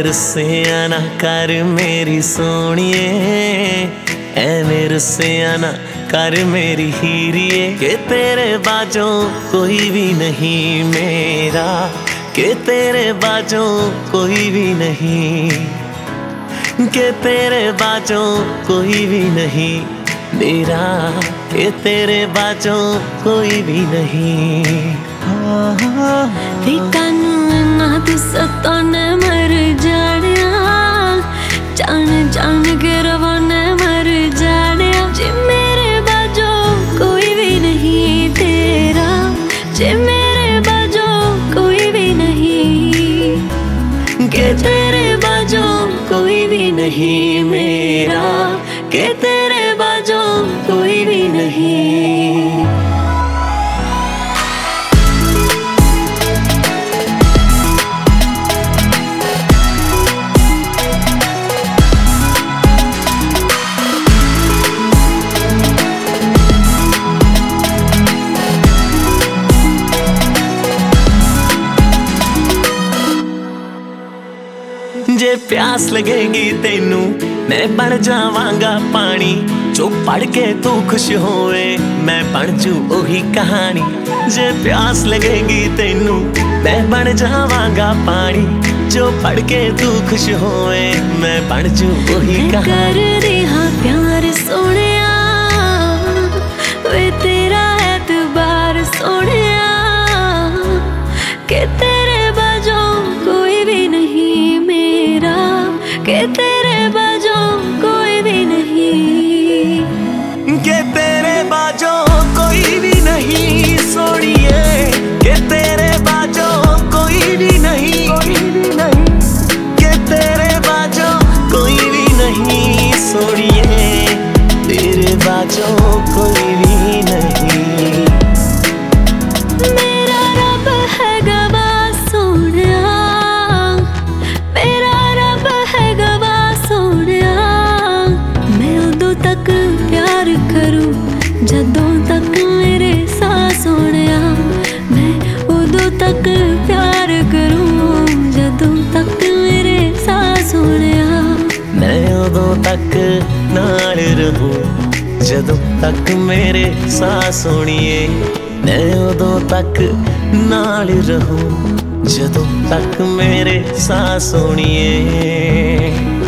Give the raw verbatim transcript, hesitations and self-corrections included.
रुसिया ना कर मेरी सोनिए, ऐवें रुसिया ना कर मेरी हीरिए। के तेरे बाजों कोई भी नहीं मेरा, के तेरे बाजों कोई भी नहीं, के तेरे बाजों कोई भी नहीं मेरा, के तेरे बाजों कोई भी नहीं। वे कानू ना तू सताने मर जानिया, जान जान के रवाने मर जानिया। जे मेरे बाजों कोई भी नहीं तेरा, जे मेरे बाजों कोई भी नहीं, के तेरे बाजों कोई भी नहीं मेरा, के तेरे बाजों कोई भी नहीं। जे प्यास लगेगी तेनू मैं बन जावांगा पानी, जो पढ़ के तू खुश होए मैं बन जू ओही कहानी। जे प्यास लगेगी तेनू मैं बन जावांगा पानी, जो पढ़ के तू खुश होए मैं बन जू ओही कहानी। कर दे हाँ प्यार सोनिया, वे तेरा एतबार सोनिया, के तेरे बाजों कोई भी नहीं मेरा, के तेरे बाजों कोई भी नहीं, के तेरे बाजों कोई भी नहीं सोनिए, के तेरे बाजों कोई भी नहीं, के तेरे बाजों कोई भी नहीं सोनिए, तेरे बाजों कोई भी नहीं। मेरा रब है गवाह सोनिया, मेरा रब है गवाह सोनिया। मैं उदों तक प्यार करूं जदों तक मेरे साह सोनिया, मैं उदों तक प्यार करूं जदों तक मेरे साह सोनिया। मैं उदों तक नाल रहूं जदों तक मेरे साह सोनिए, मैं उदों तक नाल रहूं जदों तक मेरे साह सोनिए।